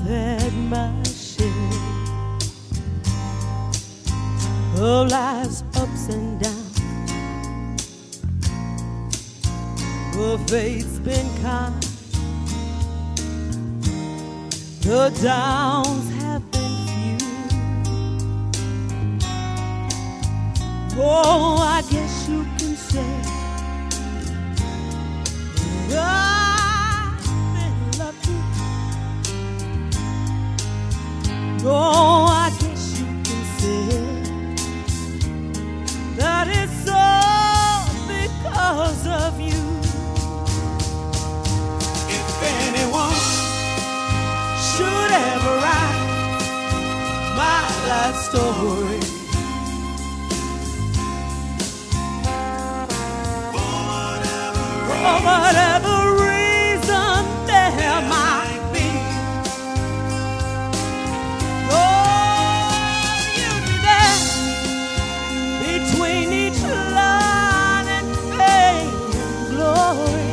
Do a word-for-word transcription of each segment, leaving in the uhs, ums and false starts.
had my share of life's ups and downs, but fate's been kind. The downs have been few. Oh, I guess you can say I've been lucky. Oh, I guess you can say that it's all because of you. If anyone should ever write my life story, for whatever reason there might be, oh, you'll be there between each line and fame and glory,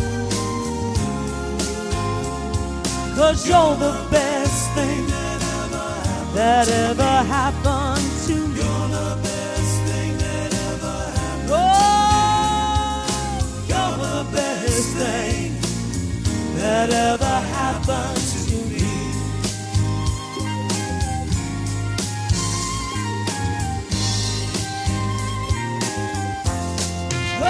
'cause you're the best thing that ever happened to me. You're the best thing that ever happened. Oh, you're the best thing that ever happened to me. Oh,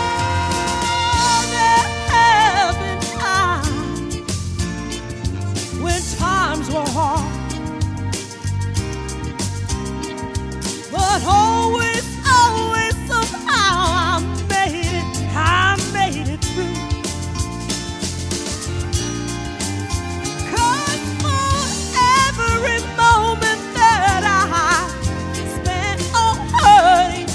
there have been times when times were hard, but always, always somehow I made it, I made it through. 'Cause for every moment that I spent on hurting,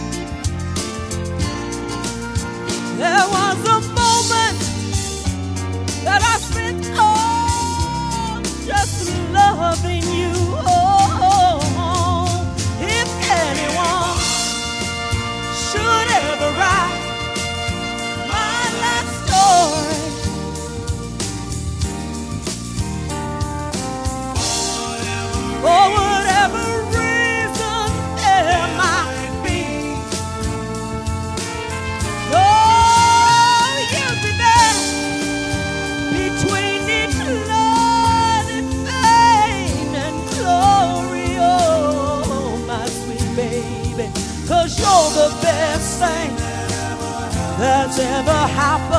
there was a moment that I spent on just loving you. Oh, if anyone should ever write my life story, for whatever reason there might be, oh, you'll be there between each line and fame and glory. Oh, my sweet baby, 'cause you're the best thing that's ever happened